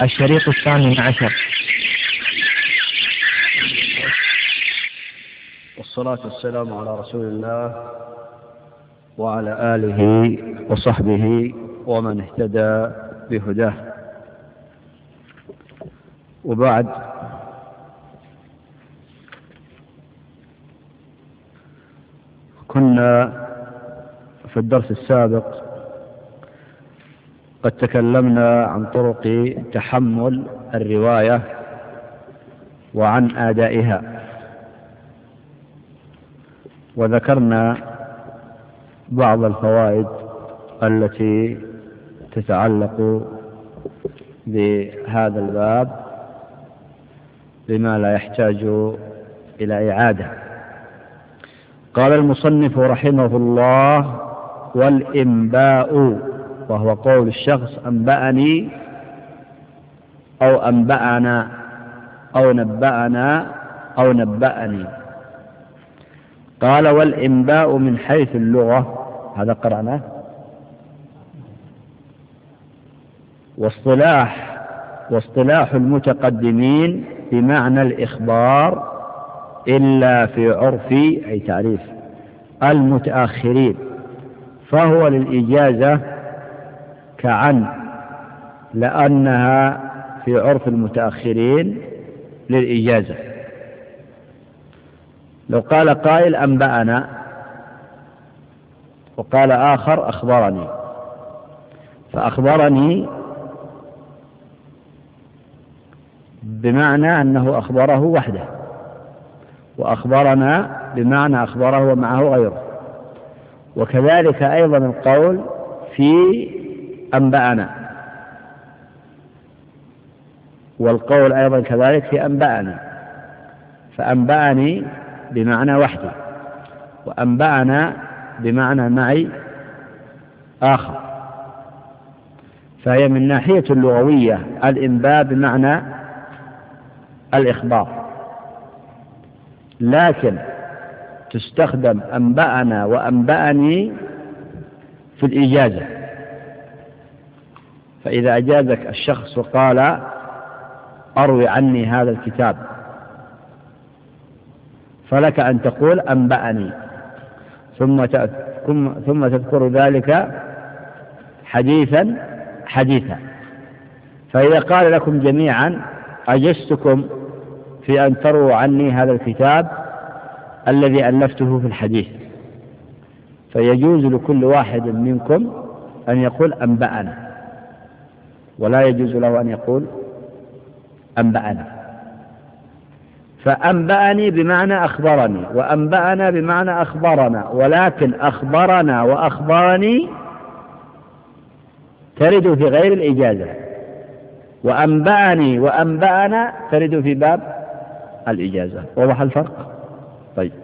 الشريط 12. والصلاة والسلام على رسول الله وعلى آله وصحبه ومن اهتدى بهداه، وبعد. كنا في الدرس السابق قد تكلمنا عن طرق تحمل الرواية وعن أدائها، وذكرنا بعض الفوائد التي تتعلق بهذا الباب بما لا يحتاج إلى إعادة. قال المصنف رحمه الله: والإنباء، وهو قول الشخص أنبأني أو أنبأنا أو نبأنا أو نبأني. قال: والإنباء من حيث اللغة، هذا قرأناه. واصطلاح المتقدمين بمعنى الإخبار إلا في عرف، أي تعريف، المتأخرين، فهو للإجازة كعن، لأنها في عرف المتأخرين للإجازة. لو قال قائل أنبأنا وقال آخر أخبرني، فأخبرني بمعنى أنه أخبره وحده، وأخبرنا بمعنى أخبره ومعه غيره. وكذلك أيضا القول في أنبأنا، والقول أيضا كذلك في أنبأنا، فأنبأني بمعنى وحدي، وأنبأنا بمعنى معي آخر. فهي من ناحية اللغوية الإنباء بمعنى الإخبار، لكن تستخدم أنبأنا وأنبأني في الإجازة. فإذا أجازك الشخص وقال أروي عني هذا الكتاب، فلك أن تقول أنبأني، ثم تذكر ذلك حديثا. فإذا قال لكم جميعا أجزتكم في أن ترووا عني هذا الكتاب الذي ألفته في الحديث، فيجوز لكل واحد منكم أن يقول أنبأنا، ولا يجوز له أن يقول أنبأنا. فأنبأني بمعنى أخبرني، وأنبأنا بمعنى أخبرنا، ولكن أخبرنا وأخبرني ترد في غير الإجازة، وأنبأني وأنبأنا ترد في باب الإجازة. وضح الفرق؟ طيب.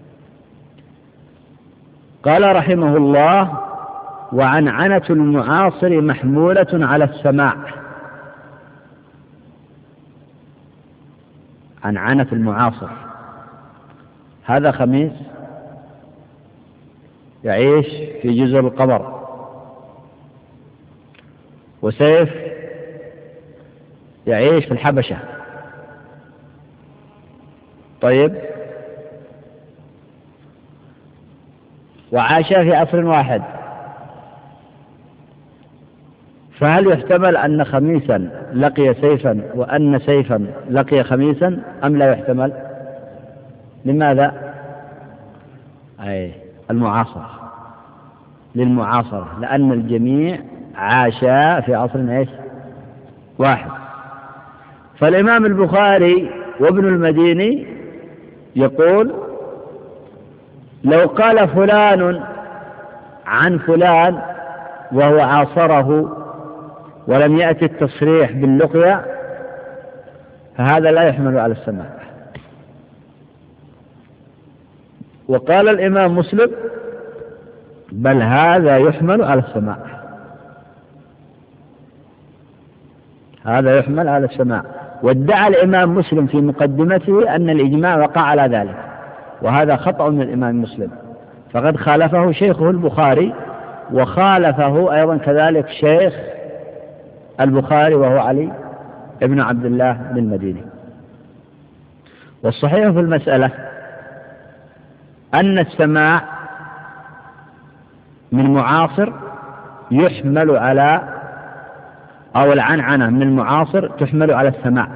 قال رحمه الله: وعنعنة المعاصر محمولة على السماع. عنعنة المعاصر، هذا خميس يعيش في جزر القمر، وسيف يعيش في الحبشة. طيب، وعاشا في عصر واحد، فهل يحتمل أن خميسا لقي سيفا وأن سيفا لقي خميسا، أم لا يحتمل؟ لماذا؟ المعاصرة، للمعاصرة، لأن الجميع عاشا في عصر واحد. فالإمام البخاري وابن المديني يقول: لو قال فلان عن فلان وهو عاصره ولم يأتي التصريح باللقيا، فهذا لا يحمل على السماع. وقال الإمام مسلم: بل هذا يحمل على السماع، هذا يحمل على السماع. وادعى الإمام مسلم في مقدمته أن الإجماع وقع على ذلك، وهذا خطأ من الإمام مسلم، فقد خالفه شيخه البخاري، وخالفه أيضا كذلك شيخ البخاري وهو علي ابن عبد الله بن المديني. والصحيح في المسألة أن السماع من معاصر يحمل على، أو العنعنة من المعاصر تحمل على السماع.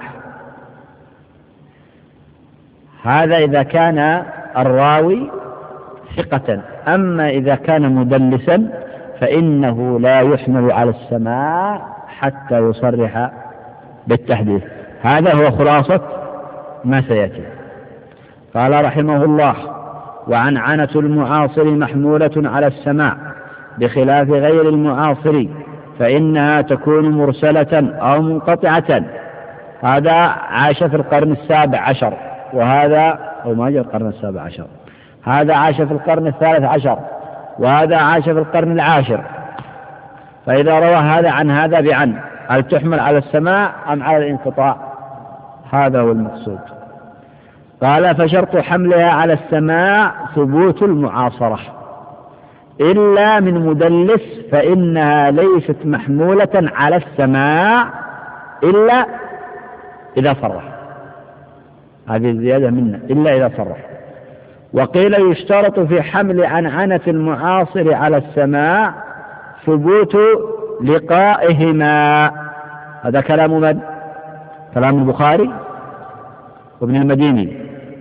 هذا إذا كان الراوي ثقة، أما إذا كان مدلسا فإنه لا يحمل على السماع حتى يصرح بالتحديث. هذا هو خلاصة ما سيأتي. قال رحمه الله: وعنعنة المعاصر محمولة على السماع بخلاف غير المعاصر، فإنها تكون مرسلة أو منقطعة. هذا عاش في القرن 17، وهذا أو ما جاء القرن 17، هذا عاش في القرن 13، وهذا عاش في القرن 10. فإذا روى هذا عن هذا بعن، هل تحمل على السماع أم على الانقطاع؟ هذا هو المقصود. قال: فشرط حملها على السماع ثبوت المعاصرة، إلا من مدلس فإنها ليست محمولة على السماع إلا إذا صرح. هذه الزيادة منا، إلا إذا صرح. وقيل: يشترط في حمل عنعنة المعاصر على السماع ثبوت لقائهما. هذا كلام من؟ كلام البخاري وابن المديني،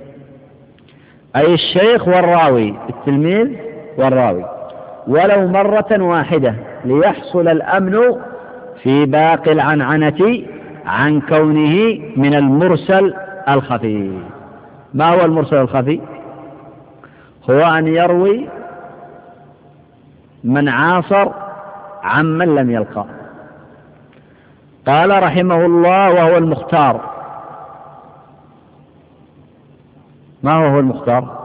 أي الشيخ والراوي، التلميذ والراوي، ولو مرة واحدة، ليحصل الأمن في باقي العنعنة عن كونه من المرسل الخفي. ما هو المرسل الخفي؟ هو أن يروي من عاصر عمن لم يلقى. قال رحمه الله: وهو المختار. ما هو المختار؟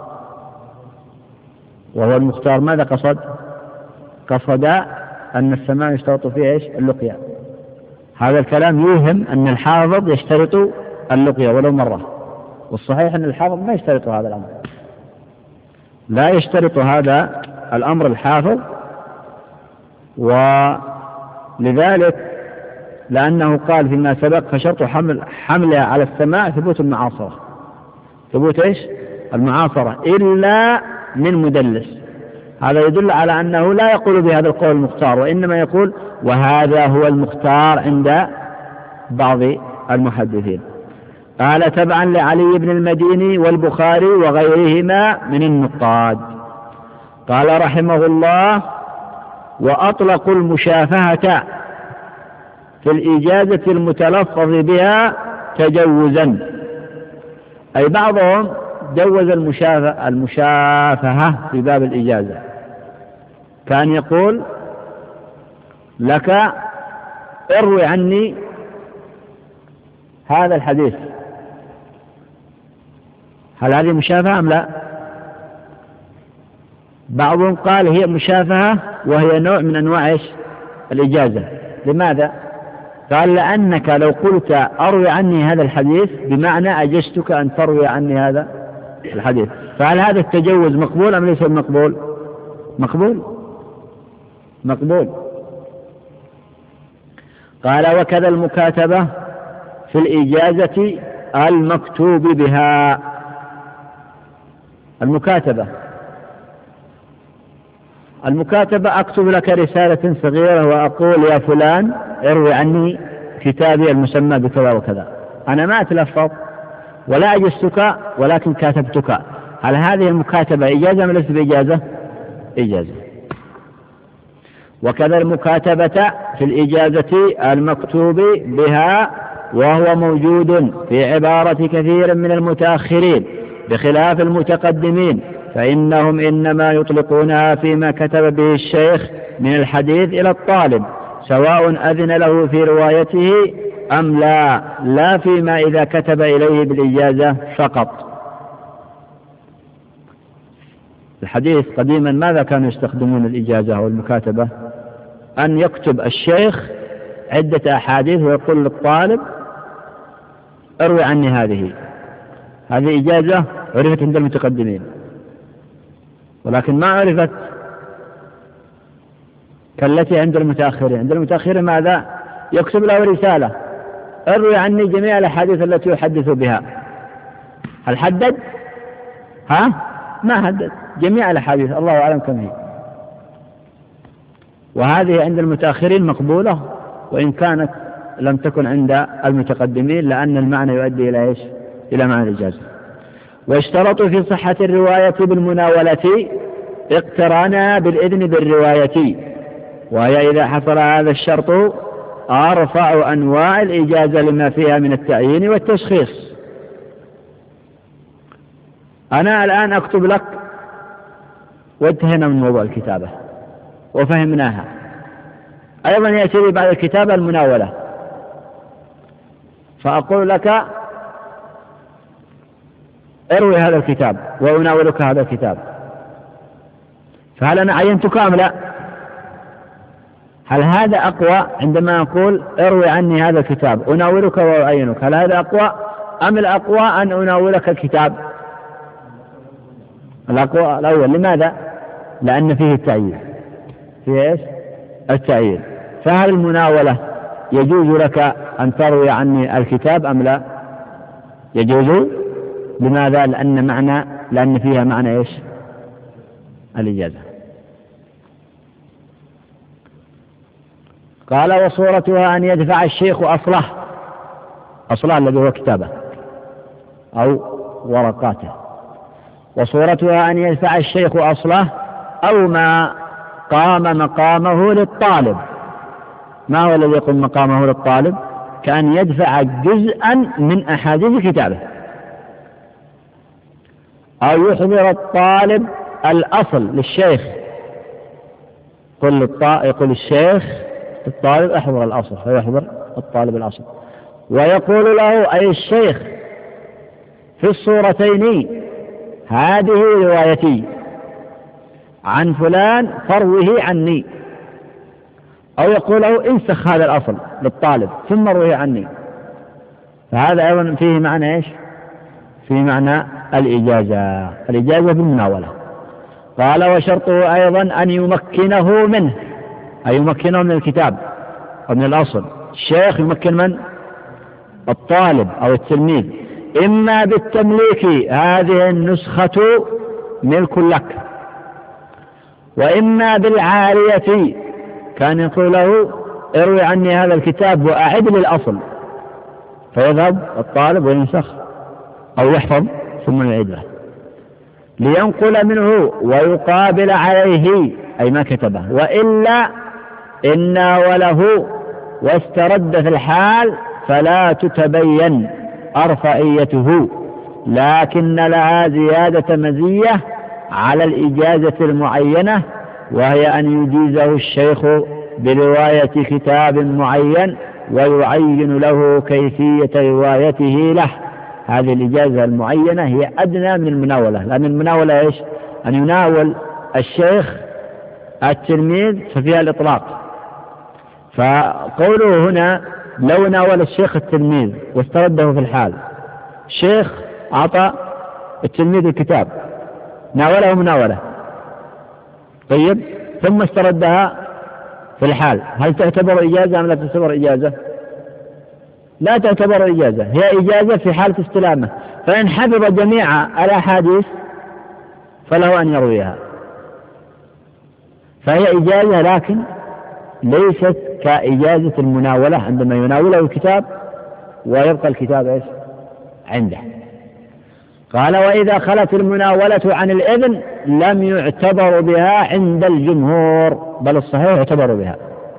وهو المختار ماذا قصد؟ قصد أن السماع يشترط فيه إيش؟ اللقيا. هذا الكلام يوهم أن الحافظ يشترط اللقيا ولو مرة، والصحيح أن الحافظ ما يشترط هذا الأمر، لا يشترط هذا الأمر الحافظ. ولذلك لأنه قال فيما سبق: فشرط حملها على السماع ثبوت المعاصرة. ثبوت إيش؟ المعاصرة، إلا من مدلس. هذا يدل على أنه لا يقول بهذا القول المختار، وإنما يقول: وهذا هو المختار عند بعض المحدثين. قال: تبعا لعلي بن المديني والبخاري وغيرهما من النقاد. قال رحمه الله: وأطلقوا المشافهة في الإجازة المتلفظ بها تجوزا، أي بعضهم جوز المشافهة في باب الإجازة، كان يقول لك: اروي عني هذا الحديث. هل هذه مشافهة أم لا؟ بعضهم قال هي مشافهة، وهي نوع من أنواع الإجازة. لماذا؟ قال: لأنك لو قلت أروي عني هذا الحديث بمعنى أجزتك أن تروي عني هذا الحديث. فهل هذا التجوز مقبول أم ليس مقبول؟ مقبول، مقبول. قال: وكذا المكاتبة في الإجازة المكتوب بها. المكاتبة أكتب لك رسالة صغيرة وأقول: يا فلان اروي عني كتابي المسمى بكذا وكذا. أنا ما أتلفظ ولا أجزتك ولكن كاتبتك. هل هذه المكاتبة إجازة أم ليست بإجازة؟ إجازة. وكذا المكاتبة في الإجازة المكتوب بها، وهو موجود في عبارة كثير من المتأخرين بخلاف المتقدمين، فإنهم إنما يطلقونها فيما كتب به الشيخ من الحديث إلى الطالب، سواء أذن له في روايته أم لا فيما إذا كتب إليه بالإجازة فقط. الحديث قديما ماذا كانوا يستخدمون الإجازة والمكاتبة؟ أن يكتب الشيخ عدة أحاديث ويقول للطالب: اروي عني هذه إجازة عرفت عند المتقدمين، ولكن ما عرفت كالتي عند المتأخرين. عند المتأخرين ماذا؟ يكتب له رسالة اروي عني جميع الأحاديث التي يحدث بها. هل حدد؟ ما حدد. جميع الأحاديث، الله أعلم كم هي. وهذه عند المتأخرين مقبولة، وإن كانت لم تكن عند المتقدمين، لأن المعنى يؤدي إلى إيش؟ إلى معنى الإجازة. واشترطوا في صحة الرواية بالمناولة اقترانها بالإذن بالرواية، وهي إذا حصل هذا الشرط أرفع أنواع الإجازة لما فيها من التعيين والتشخيص. أنا الآن أكتب لك وانتهينا من موضوع الكتابة وفهمناها. أيضا يأتي لي بعد الكتابة المناولة، فأقول لك اروي هذا الكتاب وأناولك هذا الكتاب، فهل أنا عينتك أم لا؟ هل هذا أقوى عندما أقول اروي عني هذا الكتاب أناولك وأعينك؟ هل هذا أقوى أم الأقوى أن أناولك الكتاب؟ الأقوى الأول. لماذا؟ لأن فيه التعيين. فيه إيش؟ التعيين. فهل المناولة يجوز لك أن تروي عني الكتاب أم لا؟ يجوز. لماذا؟ لأن فيها معنى إيش؟ الإجازة. قال وصورتها أن يدفع الشيخ أصله الذي هو كتابه أو ورقاته. وصورتها أن يدفع الشيخ أصله أو ما قام مقامه للطالب. ما هو الذي يقوم مقامه للطالب؟ كأن يدفع جزءا من أحاديث كتابه، أو يحضر الطالب الأصل للشيخ. يقول الشيخ الطالب احضر الأصل، فيحضر الطالب الأصل، ويقول له أي الشيخ في الصورتين هذه روايتي عن فلان فروه عني، أو يقول له انسخ هذا الأصل للطالب ثم روه عني. فهذا أيضا فيه معنى إيش؟ فيه معنى الإجازة بالمناولة. قال وشرطه أيضا أن يمكنه منه، أي يمكنه من الكتاب أو من الأصل. الشيخ يمكن من؟ الطالب أو التلميذ، إما بالتمليك هذه النسخة ملك لك، وإما بالعارية، كان يقول له اروي عني هذا الكتاب وأعد لي الأصل، فيذهب الطالب وينسخ أو يحفظ ثم يعيد له لينقل منه ويقابل عليه أي ما كتبه، وإلا إن وله واسترد في الحال فلا تتبين أرفعيته، لكن لها زيادة مزية على الإجازة المعينة، وهي أن يجيزه الشيخ برواية كتاب معين ويعين له كيفية روايته له. هذه الإجازة المعينة هي أدنى من المناولة، لأن المناولة إيش؟ أن يناول الشيخ التلميذ ففيها الإطلاق. فقوله هنا لو ناول الشيخ التلميذ واسترده في الحال، الشيخ أعطى التلميذ الكتاب ناوله مناولة، طيب، ثم استردها في الحال، هل تعتبر إجازة أم لا تعتبر إجازة؟ لا تعتبر إجازة، هي إجازة في حالة استلامه، فإن حفظ جميع الأحاديث فله أن يرويها، فهي إجازة لكن ليست كإجازة المناولة عندما يناوله الكتاب ويبقى الكتاب إيش؟ عنده. قال وإذا خلت المناولة عن الإذن لم يعتبر بها عند الجمهور، بل الصحيح يعتبر بها.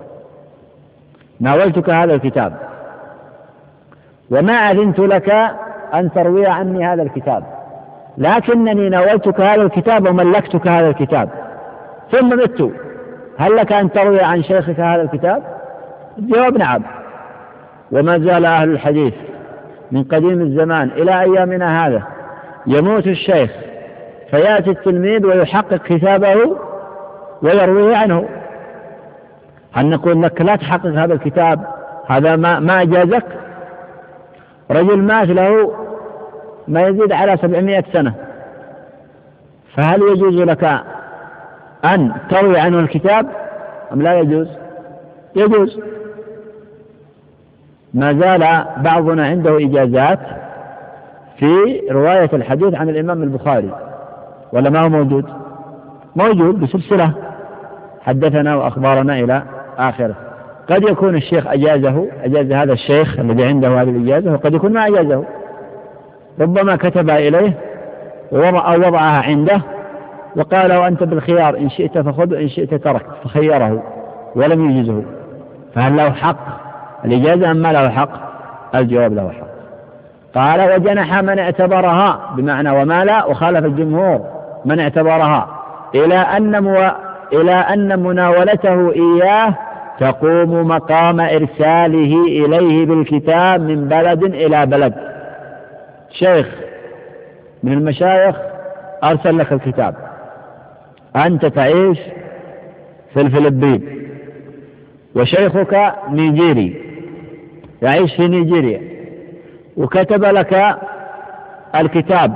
ناولتك هذا الكتاب وما أذنت لك أن تروي عني هذا الكتاب، لكنني ناولتك هذا الكتاب وملكتك هذا الكتاب ثم مت، هل لك أن تروي عن شيخك هذا الكتاب؟ الجواب نعم. وما زال أهل الحديث من قديم الزمان إلى أيامنا هذا يموت الشيخ فيأتي التلميذ ويحقق كتابه ويرويه عنه. هل نقول لك لا تحقق هذا الكتاب، هذا ما أجازك؟ رجل مات له ما يزيد على 700 سنة، فهل يجوز لك أن تروي عنه الكتاب أم لا يجوز؟ يجوز. ما زال بعضنا عنده إجازات في رواية الحديث عن الإمام البخاري، ولا ما هو موجود؟ موجود بسلسلة، حدثنا وأخبارنا إلى آخره. قد يكون الشيخ أجاز هذا الشيخ الذي عنده هذه الإجازة، وقد يكون ما أجازه، ربما كتبها إليه أو وضعها عنده وقال له أنت بالخيار، إن شئت فخذ إن شئت ترك، فخيره ولم يجزه، فهل له حق الإجازة أم ما له حق؟ الجواب له حق. قال وجنح من اعتبرها، بمعنى ومال وخالف الجمهور من اعتبرها إلى أن مناولته إياه تقوم مقام إرساله إليه بالكتاب من بلد إلى بلد. شيخ من المشايخ أرسل لك الكتاب، أنت تعيش في الفلبين، وشيخك نيجيري يعيش في نيجيريا، وكتب لك الكتاب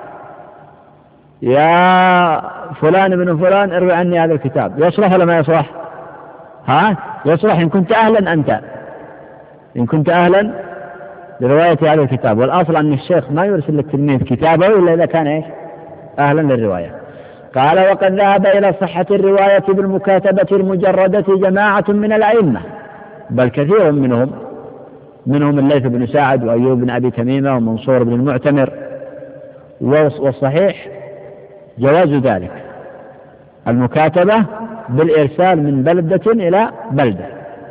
يا فلان بن فلان اروي عني هذا الكتاب، يصلح ولا ما يصلح؟ يصلح إن كنت أهلا أنت، إن كنت أهلا لرواية هذا الكتاب. والأصل أن الشيخ ما يرسل للتلميذ كتابه إلا إذا كان أهلا للرواية. قال وقد ذهب إلى صحة الرواية بالمكاتبة المجردة جماعة من الأئمة، بل كثير منهم الليث بن سعد وأيوب بن أبي تميمة ومنصور بن المعتمر. والصحيح جواز ذلك، المكاتبة بالإرسال من بلدة إلى بلدة،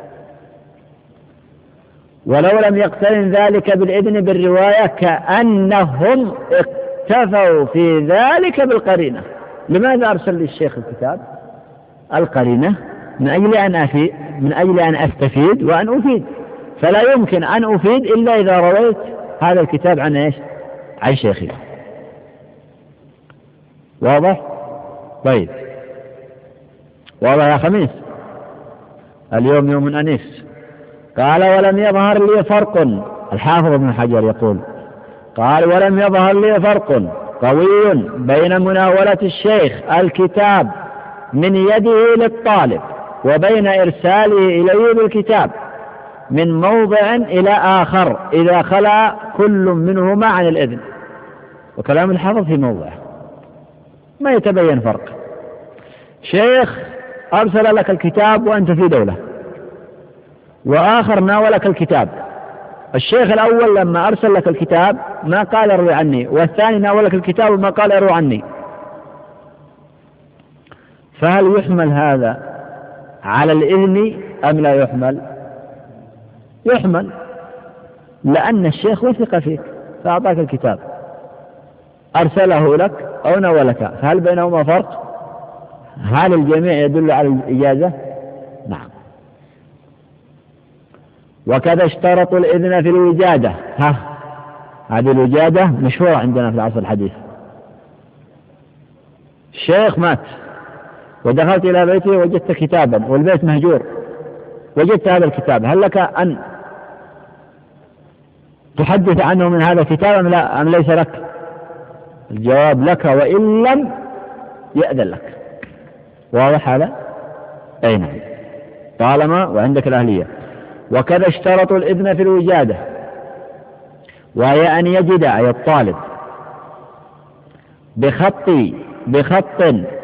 ولو لم يقترن ذلك بالإذن بالرواية كأنهم اكتفوا في ذلك بالقرينة. لماذا أرسل للشيخ الكتاب؟ القرينة من أجل أن أستفيد وأن أفيد، فلا يمكن أن أفيد إلا إذا رويت هذا الكتاب عن شيخي. واضح؟ طيب، واضح يا خميس؟ اليوم يوم أنيس. قال ولم يظهر لي فرق، الحافظ ابن حجر يقول قال ولم يظهر لي فرق قوي بين مناولة الشيخ الكتاب من يده للطالب وبين إرساله إليه بالكتاب من موضع إلى آخر إذا خلا كل منهما عن الإذن. وكلام الحافظ في موضع ما يتبين فرق. شيخ أرسل لك الكتاب وأنت في دولة، وآخر ناولك الكتاب. الشيخ الأول لما أرسل لك الكتاب ما قال اروي عني، والثاني ناولك الكتاب وما قال اروي عني، فهل يحمل هذا على الإذن أم لا يحمل؟ يحمل، لأن الشيخ وثق فيك فأعطاك الكتاب، أرسله لك أو ناولك، فهل بينهما فرق؟ هل الجميع يدل على الإجازة؟ نعم. وكذا اشترطوا الإذن في الوجادة. هذه الوجادة مشهورة عندنا في العصر الحديث. الشيخ مات ودخلت إلى بيته وجدت كتابا والبيت مهجور، وجدت هذا الكتاب، هل لك أن تحدث عنه من هذا الكتاب أم ليس لك؟ الجواب لك وإن لم يأذن لك. واضح هذا؟ أي نعم، طالما وعندك الأهلية. وكذا اشترطوا الإذن في الوجادة، وهي أن يجد أي الطالب بخط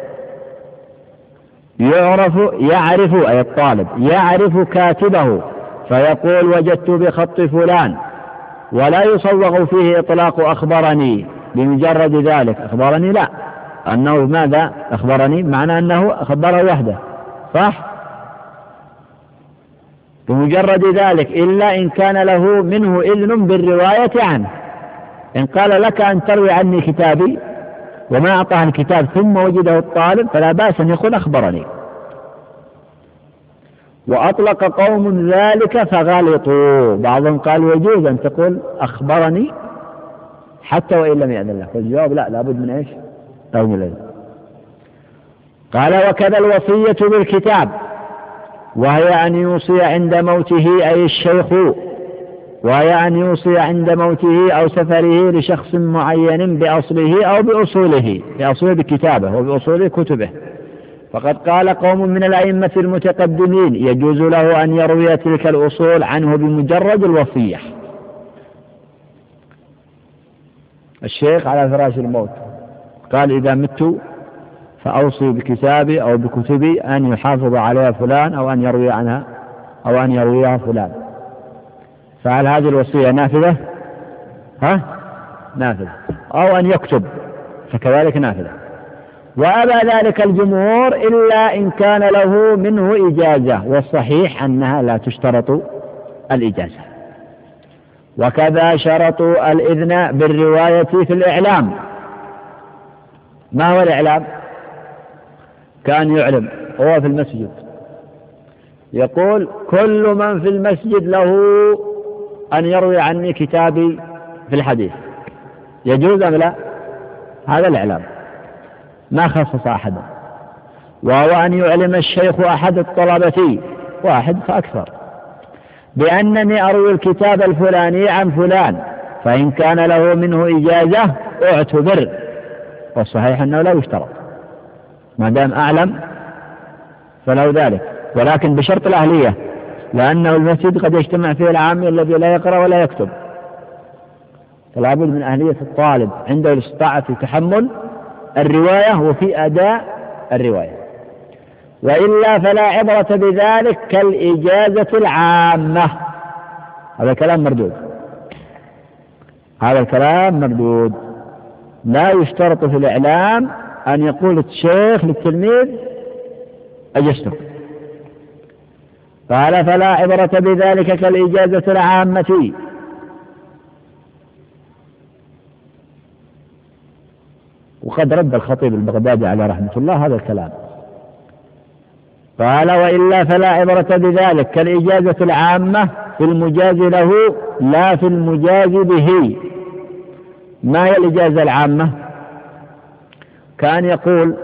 يعرف أي الطالب يعرف كاتبه، فيقول وجدت بخط فلان، ولا يصوغ فيه إطلاق أخبرني بمجرد ذلك. أخبرني لا، أنه ماذا أخبرني؟ معنى أنه أخبره وحده، صح؟ بمجرد ذلك، إلا إن كان له منه إذن بالرواية عنه. إن قال لك أن تروي عني كتابي وما أعطاه الكتاب ثم وجده الطالب فلا بأس أن يقول أخبرني. وأطلق قوم ذلك فغلطوا، بعضهم قالوا يجوز أن تقول أخبرني حتى وإن لم يأذن لك، والجواب لا، لابد من إيش؟ من الإذن. قال وكذا الوصية بالكتاب، وهي أن يوصي عند موته أي الشيخ، وهي أن يوصي عند موته أو سفره لشخص معين بأصله أو بأصوله، بأصوله بكتابه وبأصوله كتبه، فقد قال قوم من الأئمة المتقدمين يجوز له أن يروي تلك الأصول عنه بمجرد الوصية. الشيخ على فراش الموت قال إذا مت فأوصي بكتابي أو بكتبي أن يحافظ عليها فلان أو أن يروي عنها أو أن يرويها فلان، فهل هذه الوصية نافذة؟ نافذة. أو أن يكتب فكذلك نافذة. وأبى ذلك الجمهور إلا إن كان له منه إجازة، والصحيح أنها لا تشترط الإجازة. وكذا شرطوا الإذن بالرواية في الإعلام. ما هو الإعلام؟ كان يعلم هو في المسجد يقول كل من في المسجد له أن يروي عني كتابي في الحديث، يجوز أم لا؟ هذا الإعلام، ما خصص أحدا. وهو أن يعلم الشيخ أحد الطلبة، واحد فأكثر، بأنني أروي الكتاب الفلاني عن فلان، فإن كان له منه إجازة اعتبر، والصحيح أنه لا يشترط، ما دام أعلم فله ذلك، ولكن بشرط الأهلية، لأنه المسجد قد يجتمع فيه العامي الذي لا يقرأ ولا يكتب، فلا بد من أهلية الطالب عنده الاستطاعة في تحمل الرواية وفي أداء الرواية، وإلا فلا عبرة بذلك كالإجازة العامة. هذا كلام مردود، هذا الكلام مردود. لا يشترط في الإعلام أن يقول الشيخ للتلميذ أجزتك، قال فلا عبرة بذلك كالإجازة العامة. وقد رد الخطيب البغدادي على رحمة الله هذا الكلام، قال وإلا فلا عبرة بذلك كالإجازة العامة في المجاز له لا في المجاز به. ما هي الإجازة العامة؟ كان يقول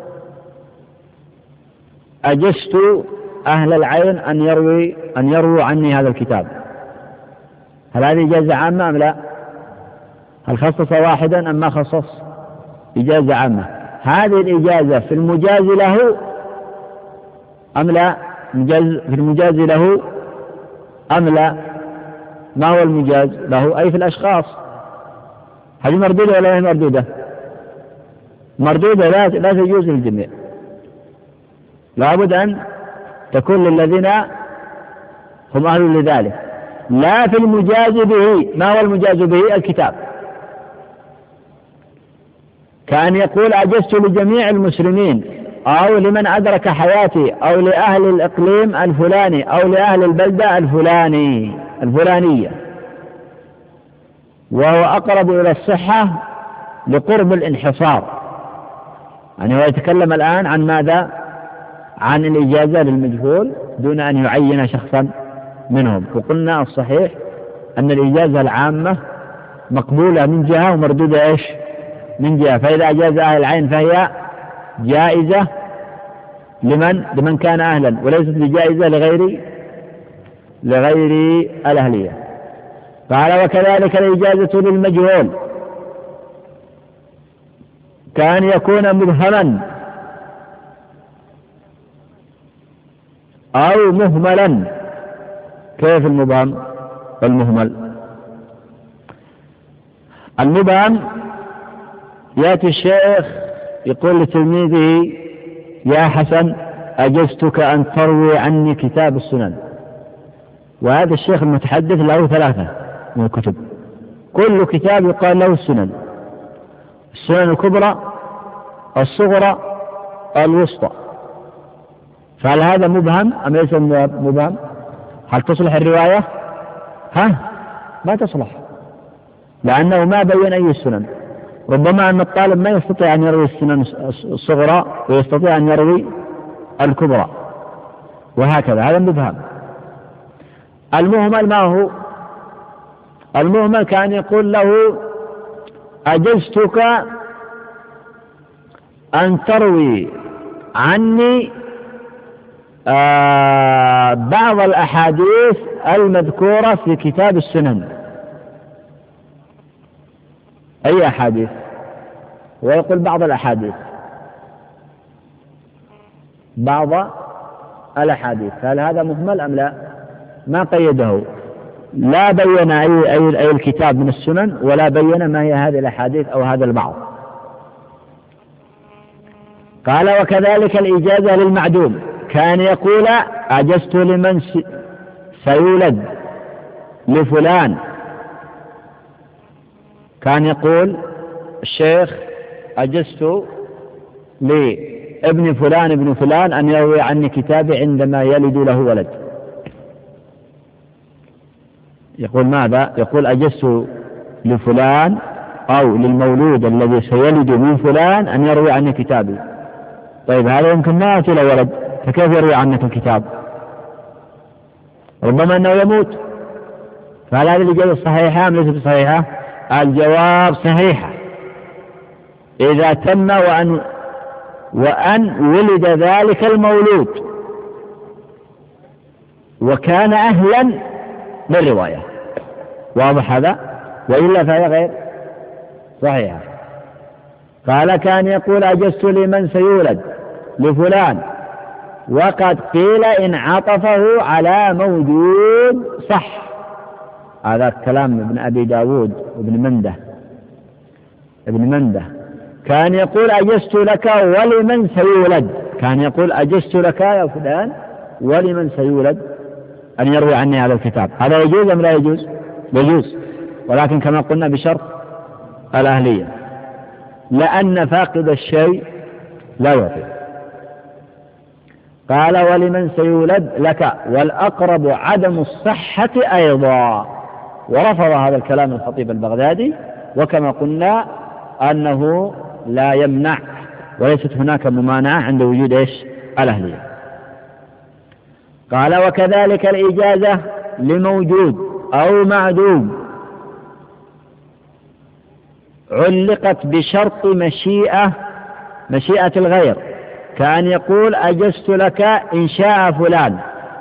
أجزت أهل العين أن يرووا عني هذا الكتاب، هل هذه إجازة عامة أم لا؟ هل خصص واحدا أم ما خصص؟ إجازة عامة. هذه الإجازة في المجاز له أم لا؟ في المجاز له أم لا؟ ما هو المجاز له؟ أي في الأشخاص. هذه مردودة ولا هي مردودة؟ مردودة، لا تجوز للجميع، لابد أن تكون للذين هم أهل لذلك. لا في المجاز به. ما هو المجاز به؟ الكتاب. كان يقول أجزت لجميع المسلمين أو لمن أدرك حياتي أو لأهل الإقليم الفلاني أو لأهل البلدة الفلانية، وهو أقرب إلى الصحة لقرب الانحصار. يعني هو يتكلم الآن عن ماذا؟ عن الإجازة للمجهول دون أن يعين شخصا منهم. وقلنا الصحيح أن الإجازة العامة مقبولة من جهة ومردودة من جهة، فإذا أجاز أهل العين فهي جائزة لمن كان أهلا، وليست بجائزة لغير الأهلية. قال وكذلك الإجازة للمجهول كان يكون مبهما أو مهملا. كيف المبهم والمهمل؟ المبهم يأتي الشيخ يقول لتلميذه يا حسن أجزتك أن تروي عني كتاب السنن، وهذا الشيخ المتحدث له 3 من الكتب، كل كتاب يقال له السنن الكبرى الصغرى الوسطى، فهل هذا مبهم أم ليس مبهم؟ هل تصلح الرواية؟ ما تصلح، لأنه ما بين أي السنن. ربما أن الطالب ما يستطيع أن يروي السنن الصغرى ويستطيع أن يروي الكبرى، وهكذا، هذا مبهم. المهمل ما هو؟ المهمل كان يقول له أجزتك أن تروي عني بعض الأحاديث المذكورة في كتاب السنن. أي أحاديث؟ ويقول بعض الأحاديث، بعض الأحاديث. هل هذا مهمل أم لا؟ ما قيده، لا بين أي الكتاب من السنن، ولا بين ما هي هذه الأحاديث أو هذا البعض. قال وكذلك الإجازة للمعدوم، كان يقول أجزت لمن سيولد لفلان. كان يقول الشيخ أجزت لابن فلان ابن فلان أن يروي عني كتابي عندما يلد له ولد. يقول ماذا؟ يقول أجزت لفلان أو للمولود الذي سيلد من فلان أن يروي عني كتابي. طيب هذا يمكن ما يأتي له ولد، فكيف يروي عنك الكتاب؟ ربما أنه يموت. فهل هذه الإجابة صحيحة أم ليست صحيحة؟ الجواب صحيحة إذا تم وأن ولد ذلك المولود وكان أهلا للرواية. واضح هذا؟ وإلا فهي غير صحيحة. قال كان يقول أجزت لمن سيولد لفلان، وقد قيل إن عطفه على موجود صح. هذا كلام ابن أبي داود وابن منده. كان يقول أجزت لك ولمن سيولد، كان يقول أجزت لك يا فلان ولمن سيولد أن يروي عني هذا الكتاب. هذا يجوز أم لا يجوز؟ يجوز، ولكن كما قلنا بشرط الأهلية، لأن فاقد الشيء لا يعطي. قال ولمن سيولد لك، والأقرب عدم الصحة أيضا. ورفض هذا الكلام الخطيب البغدادي، وكما قلنا أنه لا يمنع وليست هناك ممانعة عند وجود الأهلية. قال وكذلك الإجازة لموجود أو معدوم علقت بشرط مشيئة الغير، كأن يقول أجزت لك إن شاء فلان.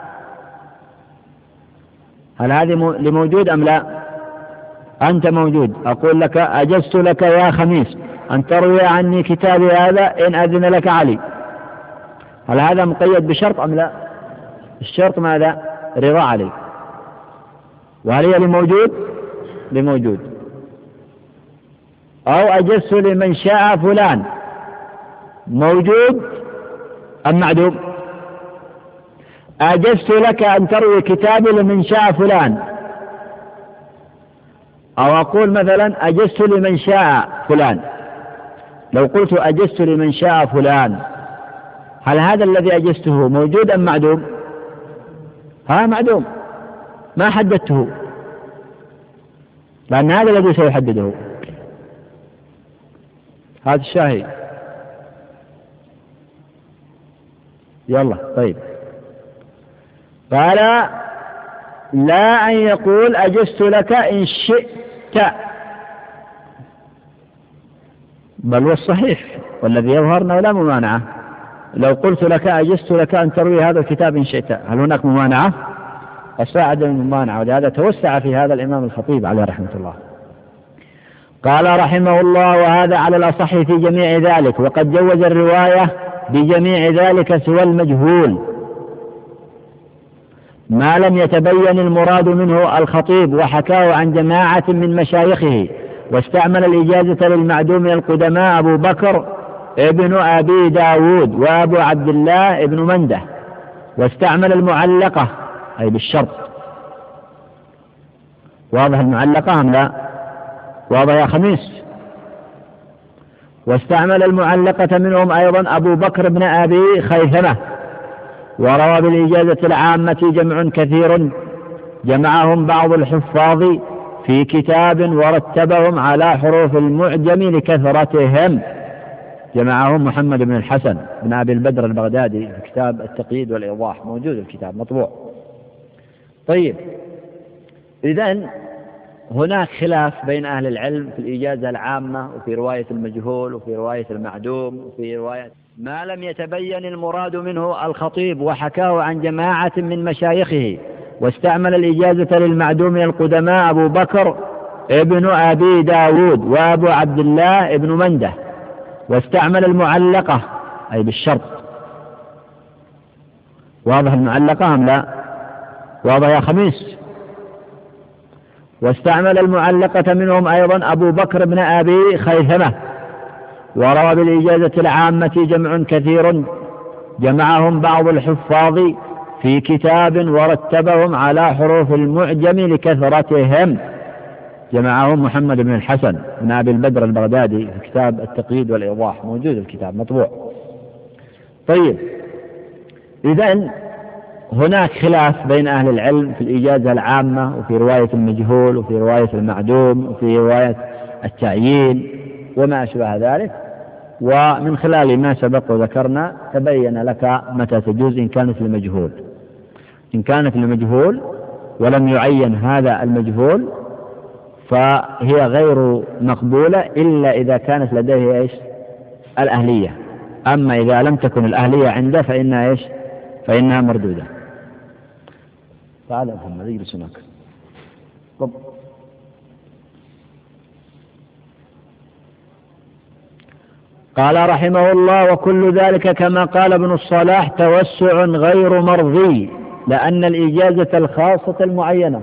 هل هذه لموجود أم لا؟ أنت موجود، أقول لك أجزت لك يا خميس أن تروي عني كتابي هذا إن أذن لك علي. هل هذا مقيد بشرط أم لا؟ الشرط ماذا؟ رضا علي. وهل هي لموجود. أو أجزت لمن شاء فلان، موجود أم معدوم؟ أجزت لك أن تروي كتابي لمن شاء فلان، أو أقول مثلا أجزت لمن شاء فلان. لو قلت أجزت لمن شاء فلان، هل هذا الذي أجزته موجود أم معدوم؟ معدوم، ما حددته، لأن هذا الذي سيحدده. هذا الشاهد. يلا طيب. قال لا أن يقول أجزت لك إن شئت، بل والصحيح والذي يظهر أنه لا ممانعة. لو قلت لك أجزت لك أن تروي هذا الكتاب إن شئت، هل هناك ممانعة؟ الصاعد الممانعة، ولهذا توسع في هذا الإمام الخطيب عليه رحمة الله. قال رحمه الله وهذا على الأصح في جميع ذلك، وقد جوز الرواية بجميع ذلك سوى المجهول ما لم يتبين المراد منه الخطيب وحكاه عن جماعة من مشايخه. واستعمل الإجازة للمعدوم القدماء أبو بكر ابن أبي داود وأبو عبد الله ابن منده. واستعمل المعلقة أي بالشرط. واضح المعلقة أم لا؟ واضح يا خميس؟ واستعمل المعلقة منهم أيضا أبو بكر بن أبي خيثمة. وروى بالإجازة العامة جمع كثير جمعهم بعض الحفاظ في كتاب ورتبهم على حروف المعجم لكثرتهم. جمعهم محمد بن الحسن بن أبي البدر البغدادي في كتاب التقييد والإيضاح، موجود الكتاب مطبوع. طيب، إذن هناك خلاف بين أهل العلم في الإجازة العامة وفي رواية المجهول وفي رواية المعدوم وفي رواية ما لم يتبين المراد منه الخطيب وحكاه عن جماعة من مشايخه. واستعمل الإجازة للمعدوم القدماء أبو بكر ابن أبي داود وأبو عبد الله ابن منده. واستعمل المعلقة أي بالشرط. واضح المعلقة أم لا؟ واضح يا خميس. واستعمل المعلقة منهم أيضا أبو بكر بن أبي خيثمة. وروى بالإجازة العامة جمع كثير جمعهم بعض الحفاظ في كتاب ورتبهم على حروف المعجم لكثرتهم. جمعهم محمد بن الحسن بن أبي البدر البغدادي في كتاب التقييد والإيضاح، موجود الكتاب مطبوع. طيب، إذن هناك خلاف بين أهل العلم في الإجازة العامة وفي رواية المجهول وفي رواية المعدوم وفي رواية التعيين وما أشبه ذلك. ومن خلال ما سبق وذكرنا تبين لك متى تجوز إن كانت لمجهول. إن كانت لمجهول ولم يعين هذا المجهول فهي غير مقبولة إلا إذا كانت لديه إيش؟ الأهلية. أما إذا لم تكن الأهلية عنده فإنها إيش؟ فإنها مردودة. تعال محمد اجلس هناك. قال رحمه الله: وكل ذلك كما قال ابن الصلاح توسع غير مرضي، لأن الإجازة الخاصة المعينة.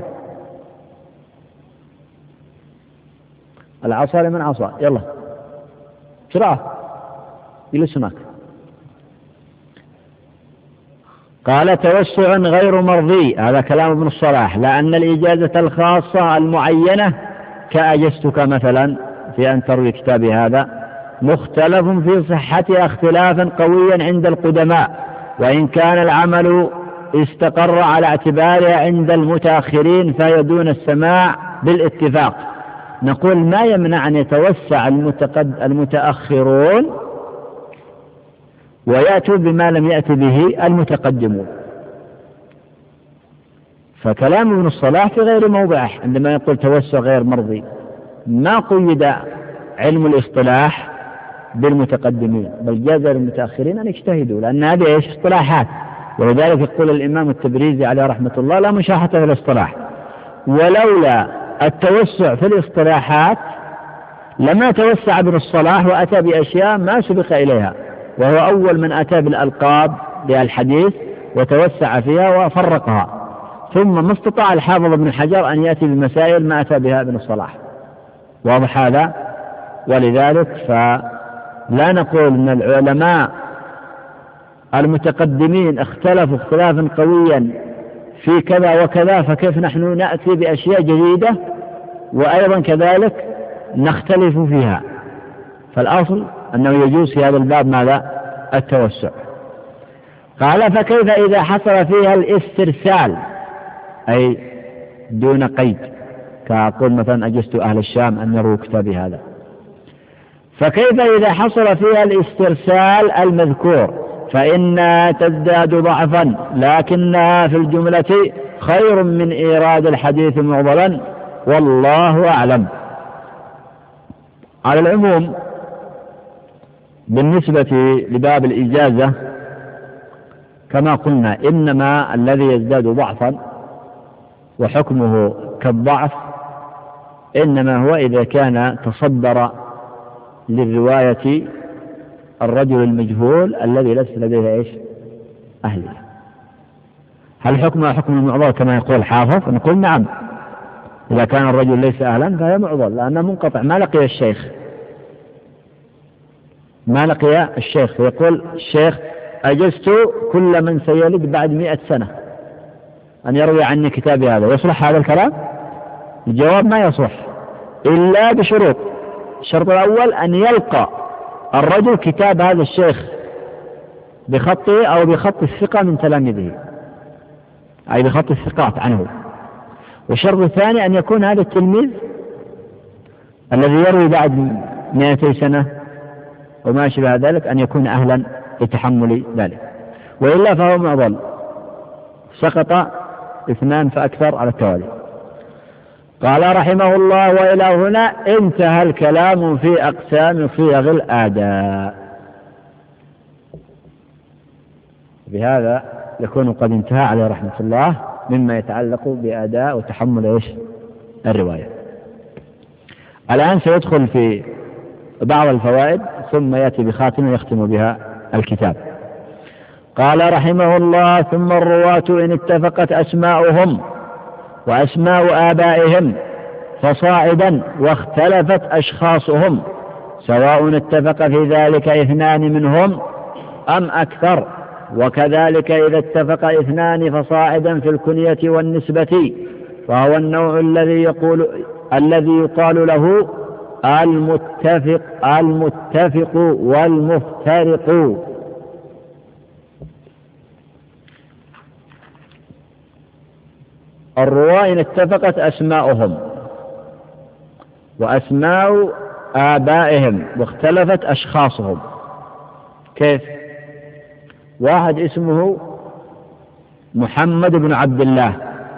العصا لمن عصا؟ يلا بسرعة جلس هناك. قال: توسع غير مرضي، هذا كلام ابن الصلاح، لأن الإجازة الخاصة المعينة كأجزتك مثلا في أن تروي كتابي هذا مختلف في صحتها اختلافا قويا عند القدماء، وإن كان العمل استقر على اعتبارها عند المتأخرين فهي دون السماع بالاتفاق. نقول ما يمنع أن يتوسع المتأخرون ويأتوا بما لم يأتي به المتقدمون. فكلام ابن الصلاح في غير موضعه عندما يقول توسع غير مرضي. ما قيد علم الاصطلاح بالمتقدمين، بل جاز للمتأخرين أن يجتهدوا، لأن هذه إيش؟ اصطلاحات. ولذلك يقول الإمام التبريزي عليه رحمة الله: لا مشاحة في الاصطلاح. ولولا التوسع في الاصطلاحات لما توسع ابن الصلاح وأتى بأشياء ما سبق إليها، وهو أول من أتى بالألقاب بالحديث وتوسع فيها وفرقها. ثم ما استطاع الحافظ ابن حجر أن يأتي بمسائل ما أتى بها ابن الصلاح. واضح هذا؟ ولذلك فلا نقول أن العلماء المتقدمين اختلفوا اختلافا قويا في كذا وكذا فكيف نحن نأتي بأشياء جديدة وأيضا كذلك نختلف فيها. فالأصل أنه يجوز في هذا الباب ماذا؟ التوسع. قال: فكيف إذا حصل فيها الاسترسال، أي دون قيد، كأقول مثلا أجزت أهل الشام أن يروا كتابي هذا. فكيف إذا حصل فيها الاسترسال المذكور فإنها تزداد ضعفا، لكنها في الجملة خير من إيراد الحديث معضلا، والله أعلم. على العموم بالنسبة لباب الإجازة كما قلنا إنما الذي يزداد ضعفا وحكمه كالضعف إنما هو إذا كان تصدر للرواية الرجل المجهول الذي ليس لديه إيش؟ أهلية. هل حكمه حكم المعضل كما يقول الحافظ؟ نقول نعم، إذا كان الرجل ليس أهلا فهي معضل، لأنه منقطع ما لقي الشيخ، ما لقي الشيخ. فيقول الشيخ: أجزت كل من سيلد بعد 100 سنة أن يروي عني كتابي هذا. يصلح هذا الكلام؟ الجواب: ما يصلح إلا بشروط. الشرط الأول أن يلقى الرجل كتاب هذا الشيخ بخطه أو بخط الثقة من تلاميذه، أي بخط الثقات عنه. والشرط الثاني أن يكون هذا التلميذ الذي يروي بعد 200 سنة وما شبه ذلك أن يكون أهلا لتحمل ذلك، وإلا فهو معضل، سقط 2 فأكثر على التوالي. قال رحمه الله: وإلى هنا انتهى الكلام في أقسام صيغ الأداء. بهذا يكون قد انتهى عليه رحمة الله مما يتعلق بأداء وتحمل إيش؟ الرواية. الآن سيدخل في بعض الفوائد ثم يأتي بخاتمة يختم بها الكتاب. قال رحمه الله: ثم الرواة إن اتفقت أسماؤهم وأسماء آبائهم فصاعدا واختلفت أشخاصهم، سواء اتفق في ذلك اثنان منهم أم أكثر، وكذلك إذا اتفق اثنان فصاعدا في الكنية والنسبة، فهو النوع الذي يقال له المتفق والمفترق. الرواة إن اتفقت أسماؤهم وأسماء آبائهم واختلفت أشخاصهم. كيف؟ واحد اسمه محمد بن عبد الله،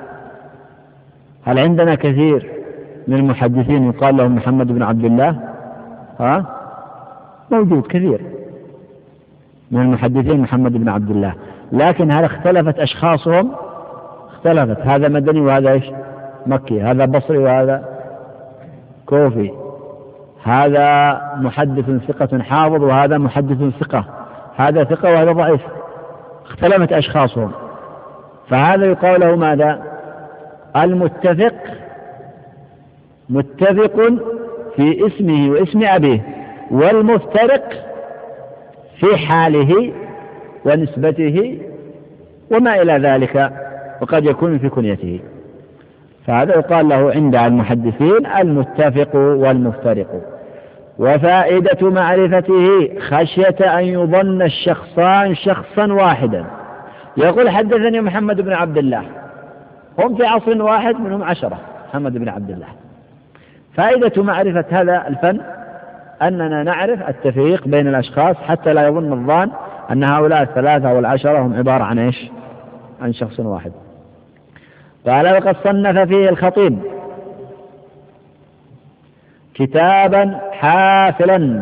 هل عندنا كثير من المحدثين يقال لهم محمد بن عبد الله؟ موجود كثير من المحدثين محمد بن عبد الله، لكن هل اختلفت أشخاصهم؟ اختلفت، هذا مدني وهذا ايش؟ مكي، هذا بصري وهذا كوفي، هذا محدث ثقة حافظ وهذا محدث ثقة، هذا ثقة وهذا ضعيف، اختلفت أشخاصهم، فهذا يقال له ماذا؟ المتفق، متفق في اسمه واسم أبيه، والمفترق في حاله ونسبته وما إلى ذلك، وقد يكون في كنيته، فهذا يقال له عند المحدثين المتفق والمفترق. وفائدة معرفته خشية أن يظن الشخصان شخصا واحدا. يقول: حدثني محمد بن عبد الله، هم في عصر واحد، منهم 10 محمد بن عبد الله. فائدة معرفة هذا الفن أننا نعرف التفريق بين الأشخاص حتى لا يظن الظان أن هؤلاء 3 والعشرة هم عبارة عن إيش؟ عن شخص واحد. قال: وقد صنف فيه الخطيب كتابا حافلا،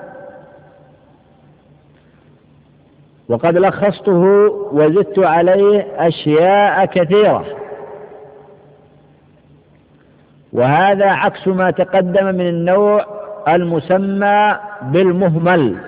وقد لخصته وزدت عليه أشياء كثيرة، وهذا عكس ما تقدم من النوع المسمى بالمهمل.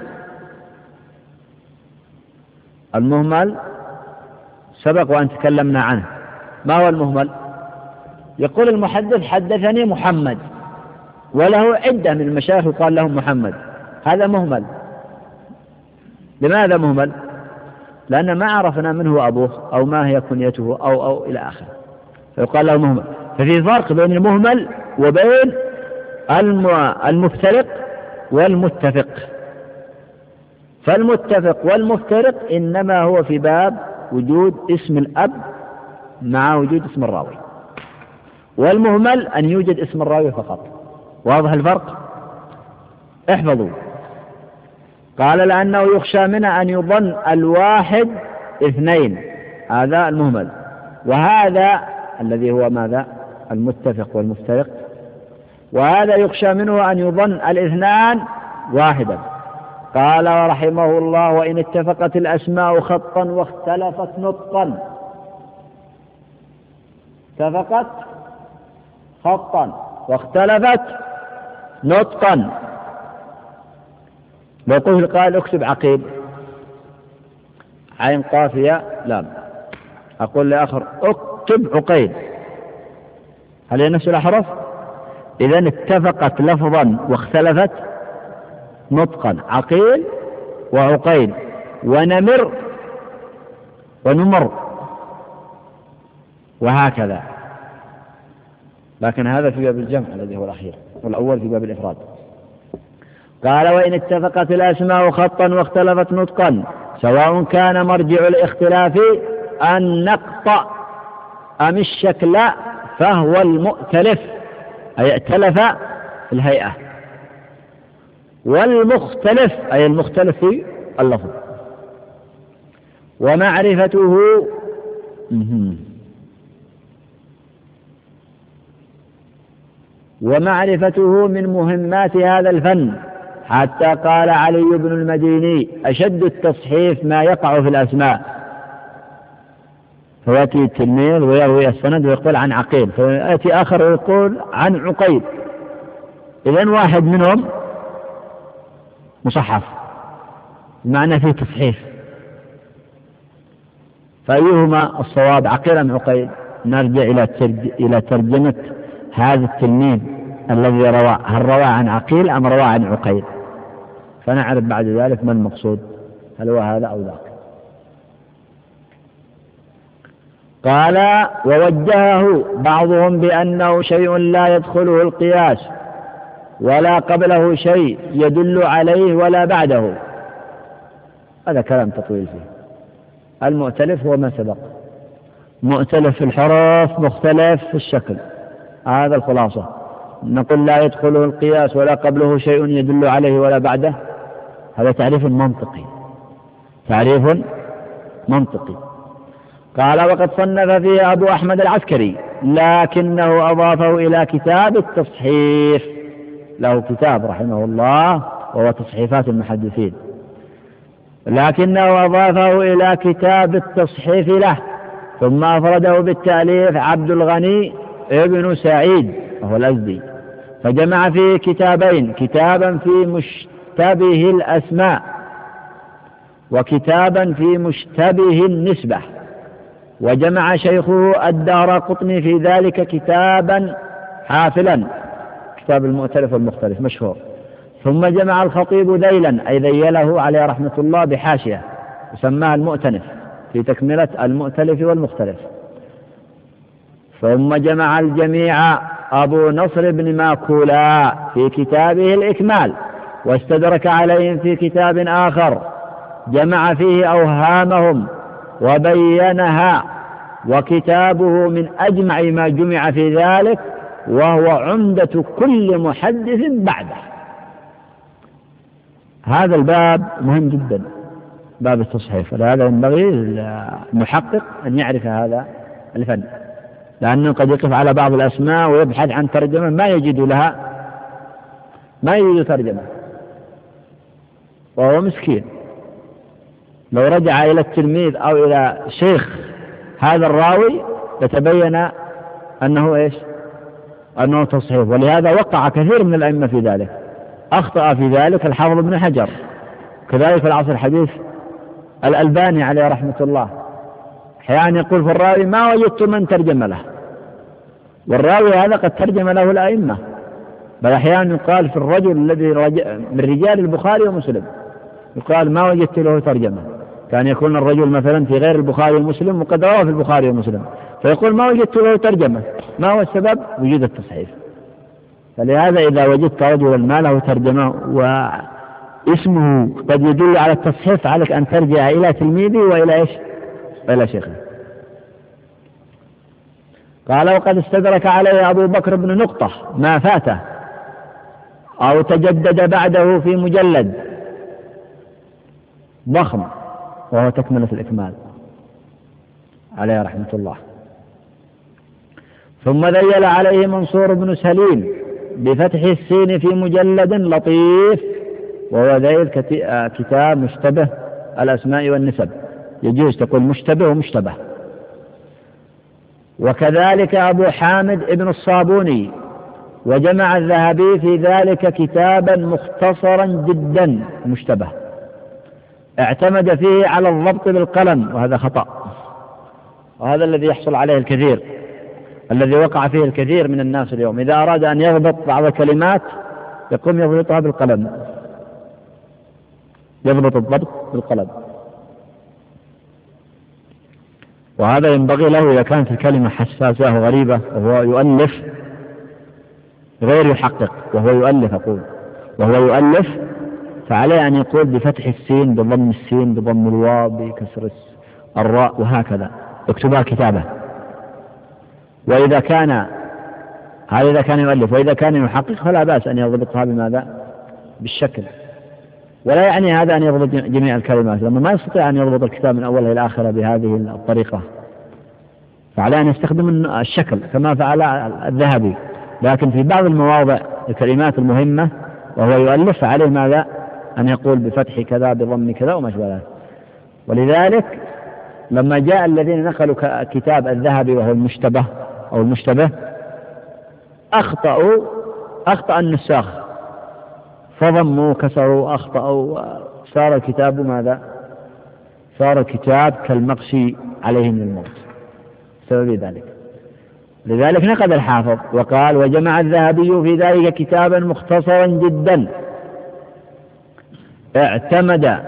المهمل سبق وأن تكلمنا عنه. ما هو المهمل؟ يقول المحدث: حدثني محمد، وله عدة من المشايخ يقال لهم محمد، هذا مهمل. لماذا مهمل؟ لأن ما عرفنا من هو أبوه أو ما هي كنيته أو إلى آخره، فيقال له مهمل. ففي فرق بين المهمل وبين المفترق والمتفق. فالمتفق والمفترق إنما هو في باب وجود اسم الأب مع وجود اسم الراوي، والمهمل أن يوجد اسم الراوي فقط. واضح الفرق؟ احفظوا. قال: لأنه يخشى منه أن يظن الواحد 2، هذا المهمل، وهذا الذي هو ماذا؟ المتفق والمفترق، وهذا يخشى منه أن يظن 2 واحدا. قال ورحمه الله: وإن اتفقت الأسماء خطا واختلفت نطقا. اتفقت خطا واختلفت نطقا. لو قلت القائل: اكتب عقيل، عين قافية لام، أقول لآخر: اكتب عقيل، هل هي نفس الأحرف؟ إذن اتفقت لفظا واختلفت نطقا، عقيل وعقيل ونمر ونمر، وهكذا. لكن هذا في باب الجمع الذي هو الأخير، والأول في باب الإفراد. قال: وإن اتفقت الأسماء خطا واختلفت نطقا، سواء كان مرجع الاختلاف النقط أم الشكل، فهو المؤتلف، أي ائتلف في الهيئة، والمختلف أي المختلف في اللفظ. ومعرفته من مهمات هذا الفن، حتى قال علي بن المديني: أشد التصحيف ما يقع في الأسماء. فيأتي التلميذ ويروي السند ويقول عن عقيل، فيأتي آخر ويقول عن عقيل، إذن واحد منهم مصحف، معنى فيه تصحيف. فأيهما الصواب، عقيل أم عقيل؟ نرجع إلى ترجمة هذا التلميذ الذي روى، هل روى عن عقيل أم روى عن عقيل؟ فنعرف بعد ذلك ما المقصود، هل هو هذا أو ذاك. قال: ووجهه بعضهم بأنه شيء لا يدخله القياس ولا قبله شيء يدل عليه ولا بعده. هذا كلام تطويل فيه. المؤتلف هو ما سبق، مؤتلف في الحروف مختلف في الشكل، هذا الخلاصة. نقول لا يدخله القياس ولا قبله شيء يدل عليه ولا بعده، هذا تعريف منطقي، تعريف منطقي. قال: وقد صنف فيه أبو أحمد العسكري لكنه أضافه إلى كتاب التصحيف، له كتاب رحمه الله وهو تصحيفات المحدثين، لكنه أضافه إلى كتاب التصحيف له، ثم أفرده بالتأليف عبد الغني ابن سعيد وهو الأزدي، فجمع فيه كتابين: كتابا في مشتبه الأسماء وكتابا في مشتبه النسبة. وجمع شيخه الدارقطني في ذلك كتابا حافلا، كتاب المؤتلف والمختلف مشهور. ثم جمع الخطيب ذيلا أي ذيله عليه رحمة الله بحاشية وسماها المؤتنف في تكملة المؤتلف والمختلف. ثم جمع الجميع أبو نصر بن ماكولا في كتابه الإكمال، واستدرك عليهم في كتاب آخر جمع فيه أوهامهم وبينها، وكتابه من أجمع ما جمع في ذلك، وهو عمدة كل محدث بعده. هذا الباب مهم جدا، باب التصحيف، ولهذا ينبغي المحقق أن يعرف هذا الفن، لأنه قد يقف على بعض الأسماء ويبحث عن ترجمة ما يجد لها، ما يجد ترجمة، وهو مسكين. لو رجع إلى التلميذ أو إلى شيخ هذا الراوي لتبين أنه إيش؟ أنه تصحيف. ولهذا وقع كثير من الأئمة في ذلك، أخطأ في ذلك الحافظ ابن حجر، كذلك في العصر الحديث الألباني عليه رحمة الله، أحيانا يقول في الراوي ما وجدت من ترجم له، والراوي هذا قد ترجم له الأئمة، بل أحيانا يقال في الرجل الذي من رجال البخاري ومسلم يقال ما وجدت له ترجمة. كان يكون الرجل مثلا في غير البخاري ومسلم وقد روى في البخاري ومسلم، فيقول ما وجدت له ترجمة. ما هو السبب؟ وجود التصحيف. فلهذا إذا وجدت رجلا ما له ترجمة واسمه قد يدل على التصحيف، عليك أن ترجع إلى تلميذه وإلى إيش؟ وإلى شيخه. قال: وقد استدرك عليه أبو بكر بن نقطة ما فاته أو تجدد بعده في مجلد ضخم، وهو تكملة الإكمال عليه رحمة الله. ثم ذيل عليه منصور بن سليم بفتح السين في مجلد لطيف، وهو ذيل كتاب مشتبه الأسماء والنسب، يجوز تقول مشتبه ومشتبه. وكذلك أبو حامد ابن الصابوني، وجمع الذهبي في ذلك كتابا مختصرا جدا مشتبه، اعتمد فيه على الضبط بالقلم، وهذا خطأ، وهذا الذي يحصل عليه الكثير، الذي وقع فيه الكثير من الناس اليوم. إذا أراد أن يضبط بعض الكلمات يقوم يضبطها بالقلم، يضبط الضبط بالقلم، وهذا ينبغي له إذا كانت الكلمة حساسة وغريبة وهو يؤلف غير يحقق، وهو يؤلف أقول وهو يؤلف، فعليه أن يقول بفتح السين بضم السين بضم الواو بكسر الراء، وهكذا اكتبها كتابة. وإذا كان هذا إذا كان يؤلف، وإذا كان يحقق فلا بأس أن يضبطها بماذا؟ بالشكل. ولا يعني هذا أن يضبط جميع الكلمات، لما ما يستطيع أن يضبط الكتاب من أوله إلى آخره بهذه الطريقة، فعليه أن يستخدم الشكل كما فعل الذهبي. لكن في بعض المواضع الكلمات المهمة وهو يؤلف فعليه ماذا؟ أن يقول بفتح كذا بضم كذا وما شابه ذلك. ولذلك لما جاء الذين نقلوا كتاب الذهبي وهو المشتبه أو المشتبه أخطأ النساخ، فضموا كسروا أخطأوا، صار الكتاب ماذا؟ صار الكتاب كالمغشي عليه من الموت بسبب ذلك. لذلك نقد الحافظ وقال: وجمع الذهبي في ذلك كتابا مختصرا جدا اعتمد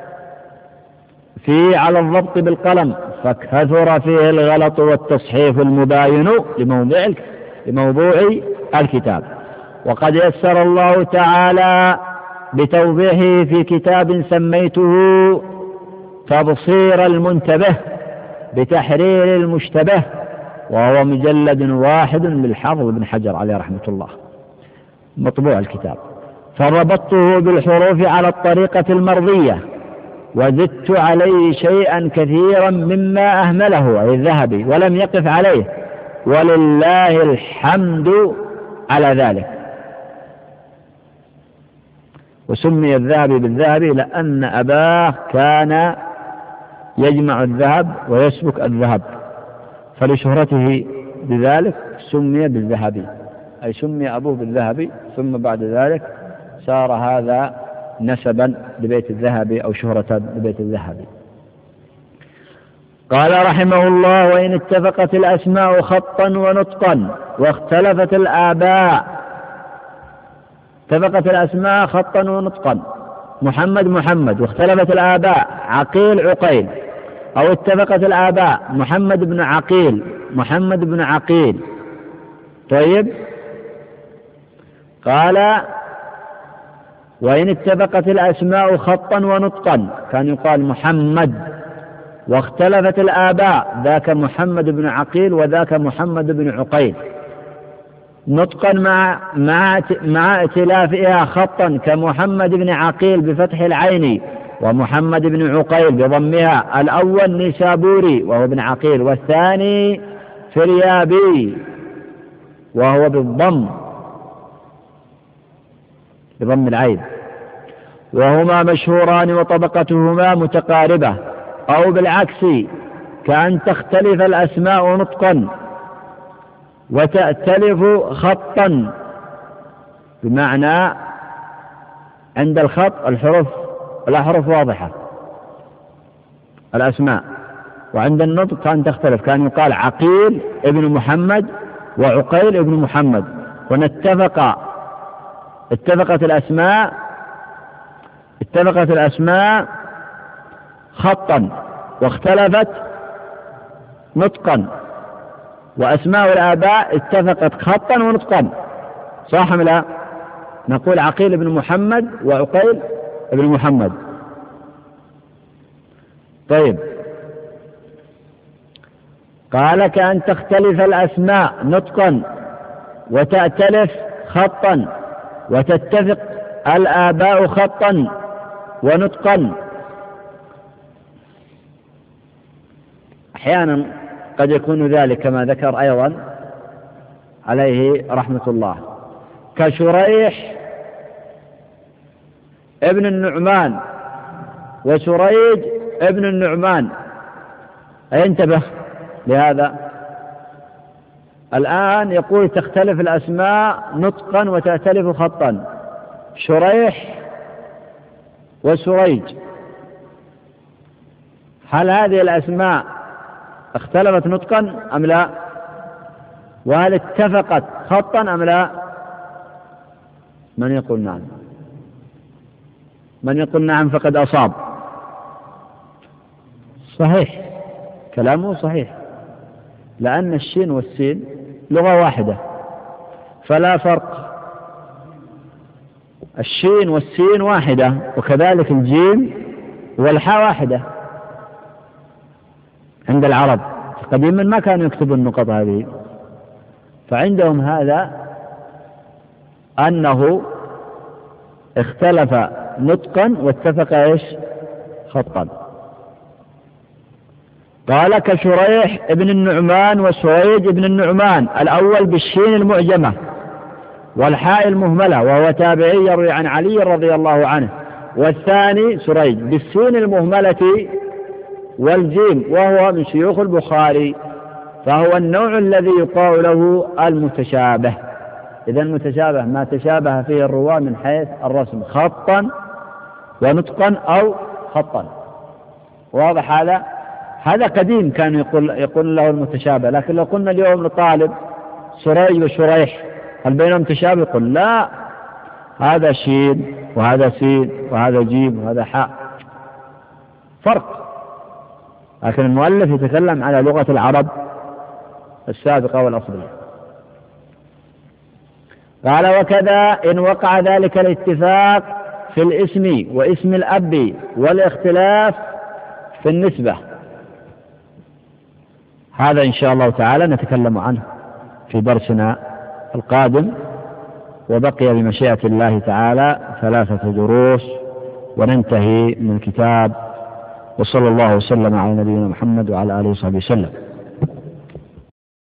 فيه على الضبط بالقلم، فكثر فيه الغلط والتصحيف المباين لموضوع الكتاب. وقد يسر الله تعالى بتوضيحه في كتاب سميته تبصير المنتبه بتحرير المشتبه، وهو مجلد واحد للحافظ ابن حجر عليه رحمة الله، مطبوع الكتاب. فربطته بالحروف على الطريقة المرضية، وزدت عليه شيئا كثيرا مما أهمله أي الذهبي ولم يقف عليه، ولله الحمد على ذلك. وسمي الذهبي بالذهبي لأن أباه كان يجمع الذهب ويسبك الذهب، فلشهرته بذلك سمي بالذهبي، أي سمي أبوه بالذهبي، ثم بعد ذلك صار هذا نسبا لبيت الذهبي أو شهرة لبيت الذهبي. قال رحمه الله: وإن اتفقت الأسماء خطا ونطقا واختلفت الآباء، اتفقت الأسماء خطا ونطقا، محمد محمد، واختلفت الآباء عقيل عقيل، أو اتفقت الآباء محمد بن عقيل محمد بن عقيل. طيب، قال: وإن اتفقت الأسماء خطا ونطقا، كان يقال محمد، واختلفت الآباء، ذاك محمد بن عقيل وذاك محمد بن عقيل، نطقا مع ائتلافها خطا، كمحمد بن عقيل بفتح العين، ومحمد بن عقيل بضمها، الأول نيسابوري وهو ابن عقيل، والثاني فريابي وهو بضم العين، وهما مشهوران وطبقتهما متقاربة. أو بالعكس، كأن تختلف الأسماء نطقا وتأتلف خطا، بمعنى عند الخط الأحرف واضحة الأسماء، وعند النطق كان تختلف، كان يقال عقيل ابن محمد وعقيل ابن محمد، اتفقت الأسماء خطا واختلفت نطقا، وأسماء الآباء اتفقت خطا ونطقا، صح أم لا؟ نقول عقيل بن محمد وعقيل بن محمد. طيب، قال: كأن تختلف الأسماء نطقا وتأتلف خطا، وتتفق الآباء خطا ونطقا. أحيانا قد يكون ذلك كما ذكر أيضا عليه رحمة الله، كشريح ابن النعمان وسريج ابن النعمان. انتبه لهذا، الآن يقول تختلف الأسماء نطقا وتختلف خطا، شريح وسريج، هل هذه الأسماء اختلفت نطقا أم لا؟ وهل اتفقت خطا أم لا؟ من يقول نعم؟ من يقول نعم فقد أصاب. صحيح، كلامه صحيح، لأن الشين والسين لغة واحدة، فلا فرق، الشين والسين واحدة، وكذلك الجيم والحاء واحدة عند العرب قديما، ما كانوا يكتبوا النقط هذه، فعندهم هذا أنه اختلف نطقا واتفق خطا. قال: كشريح ابن النعمان وسريج ابن النعمان، الأول بالشين المعجمة والحاء المهملة وهو تابعي يروي عن علي رضي الله عنه، والثاني سريج بالسين المهملة والجيم وهو من شيوخ البخاري، فهو النوع الذي يقال له المتشابه. إذا المتشابه ما تشابه فيه الرواة من حيث الرسم، خطا ونطقا أو خطا، واضح هذا؟ هذا قديم كان يقول له المتشابه، لكن لو قلنا اليوم لطالب سري وشريح هل بينهم تشابه؟ يقول لا، هذا شين وهذا سين وهذا جيم وهذا حاء، فرق. لكن المؤلف يتكلم على لغة العرب السابقة والأصلية. قال: وكذا إن وقع ذلك الاتفاق في الاسم واسم الأب والاختلاف في النسبة. هذا إن شاء الله تعالى نتكلم عنه في درسنا القادم، وبقي بمشيئة الله تعالى 3 دروس وننتهي من الكتاب. وصلى الله وسلم على نبينا محمد وعلى آله وصحبه وسلم.